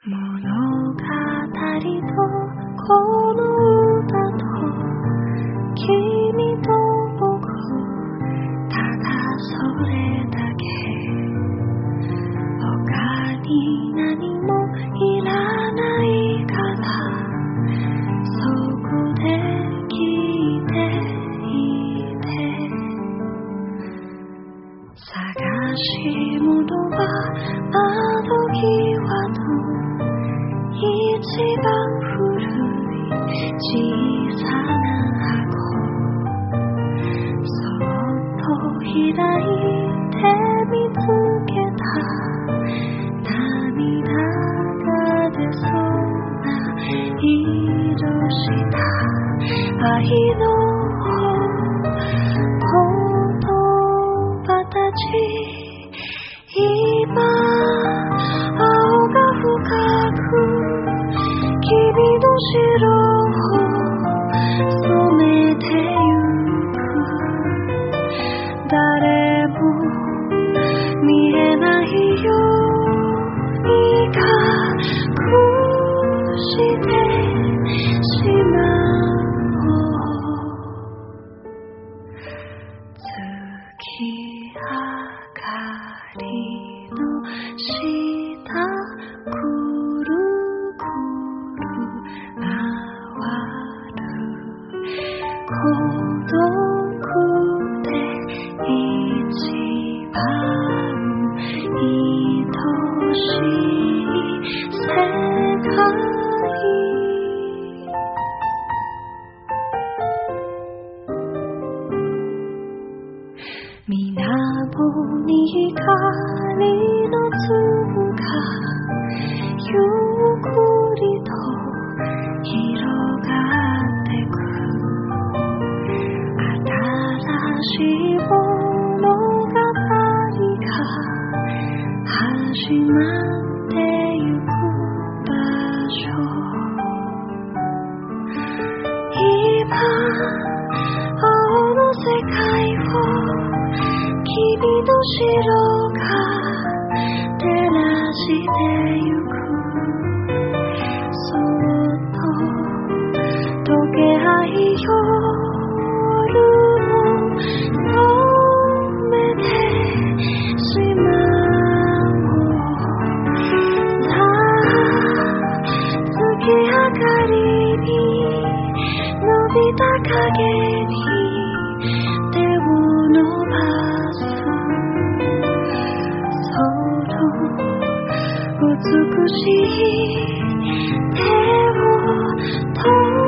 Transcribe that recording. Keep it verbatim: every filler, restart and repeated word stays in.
物語とこの歌と君と僕ただそれだけ他に何もいらないからそこで聞いていて探し物は窓際の一番古い小さな箱そっと開いて見つけた涙が出そうな色した愛の言葉たち今青が深く君の白を染めてゆく誰も見えないように隠してしまおう月明かりの下くるくる回る孤独で一番愛しい世界水面に光の粒がゆっくりと広がってく新しい物語が始まってゆく場所今青の世界を君の白が照らしてゆくそっと溶け合い夜を染めてしまおうさあ月明かりに伸びた影に手を伸ば美しい手を取